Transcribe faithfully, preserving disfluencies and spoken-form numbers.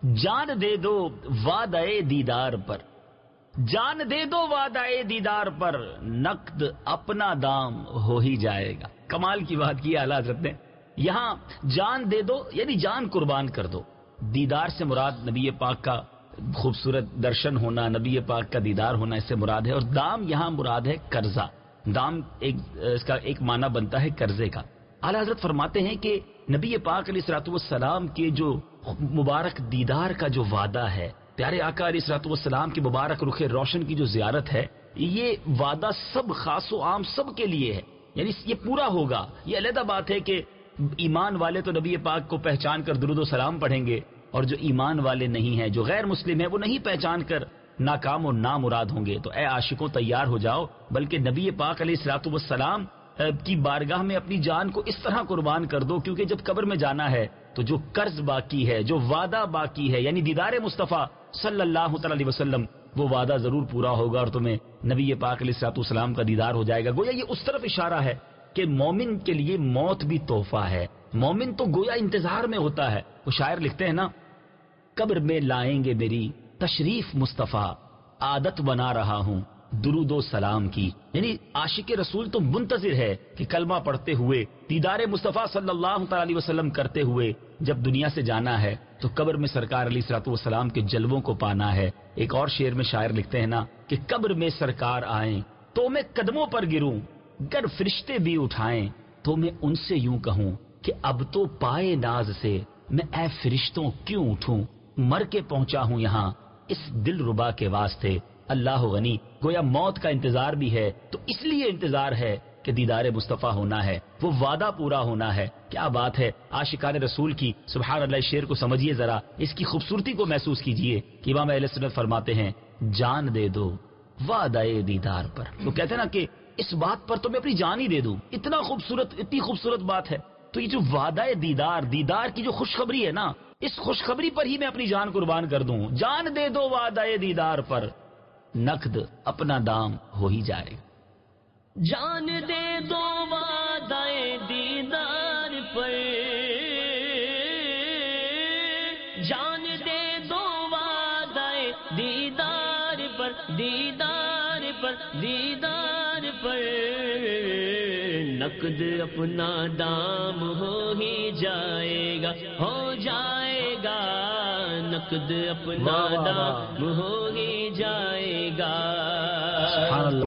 جان دے دو وعدے دیدار پر، جان دے دو وعدے دیدار پر، نقد اپنا دام ہو ہی جائے گا۔ کمال کی بات کی اعلیٰ حضرت نے، یہاں جان دے دو یعنی جان قربان کر دو۔ دیدار سے مراد نبی پاک کا خوبصورت درشن ہونا، نبی پاک کا دیدار ہونا اس سے مراد ہے، اور دام یہاں مراد ہے قرضہ۔ دام ایک اس کا ایک معنی بنتا ہے قرضے کا۔ اعلیٰ حضرت فرماتے ہیں کہ نبی پاک علیہ الصلوۃ والسلام کے جو مبارک دیدار کا جو وعدہ ہے، پیارے آقا علیہ الصلوۃ والسلام کے مبارک رخ روشن کی جو زیارت ہے، یہ وعدہ سب خاص و عام سب کے لیے ہے، یعنی یہ پورا ہوگا۔ یہ علیحدہ بات ہے کہ ایمان والے تو نبی پاک کو پہچان کر درود و سلام پڑھیں گے، اور جو ایمان والے نہیں ہیں، جو غیر مسلم ہیں، وہ نہیں پہچان کر ناکام و نامراد ہوں گے۔ تو اے عاشقوں تیار ہو جاؤ، بلکہ نبی پاک علیہ الصلوۃ والسلام کی بارگاہ میں اپنی جان کو اس طرح قربان کر دو، کیونکہ جب قبر میں جانا ہے تو جو قرض باقی ہے، جو وعدہ باقی ہے، یعنی دیدار مصطفیٰ صلی اللہ تعالی علیہ وسلم، وہ وعدہ ضرور پورا ہوگا اور تمہیں نبی پاک علیہ الصلوۃ والسلام کا دیدار ہو جائے گا۔ گویا یہ اس طرف اشارہ ہے کہ مومن کے لیے موت بھی تحفہ ہے۔ مومن تو گویا انتظار میں ہوتا ہے۔ وہ شاعر لکھتے ہیں نا، قبر میں لائیں گے میری تشریف مصطفیٰ، عادت بنا رہا ہوں درود و سلام کی۔ یعنی عاشق رسول تو منتظر ہے کہ کلمہ پڑھتے ہوئے، دیدار مصطفیٰ صلی اللہ تعالی علیہ وسلم کرتے ہوئے جب دنیا سے جانا ہے تو قبر میں سرکار علیہ الصلوۃ والسلام کے جلووں کو پانا ہے۔ ایک اور شعر میں شاعر لکھتے ہیں نا کہ قبر میں سرکار آئیں تو میں قدموں پر گروں، گر فرشتے بھی اٹھائیں تو میں ان سے یوں کہوں کہ اب تو پائے ناز سے میں اے فرشتوں کیوں اٹھوں، مر کے پہنچا ہوں یہاں اس دل ربا کے واسطے، اللہ غنی۔ گویا موت کا انتظار بھی ہے، تو اس لیے انتظار ہے کہ دیدار مصطفیٰ ہونا ہے، وہ وعدہ پورا ہونا ہے۔ کیا بات ہے عاشقان رسول کی، سبحان اللہ۔ شعر کو سمجھیے ذرا، اس کی خوبصورتی کو محسوس کیجئے کہ امام اہل سنت فرماتے ہیں جان دے دو وعدہ دیدار پر۔ وہ کہتے ہیں نا کہ اس بات پر تو میں اپنی جان ہی دے دوں، اتنا خوبصورت، اتنی خوبصورت بات ہے۔ تو یہ جو وعدہ دیدار، دیدار کی جو خوشخبری ہے نا، اس خوشخبری پر ہی میں اپنی جان قربان کر دوں۔ جان دے دو وعدہ دیدار پر، نقد اپنا دام ہو ہی جائے گا۔ جان دے دو وعدہ دیدار پر، جان دے دو وعدہ دیدار پر، دیدار پر، دیدار پر، نقد اپنا دام ہو ہی جائے گا، ہو جائے گا، نقد اپنا دام ہو ہی جائے گا۔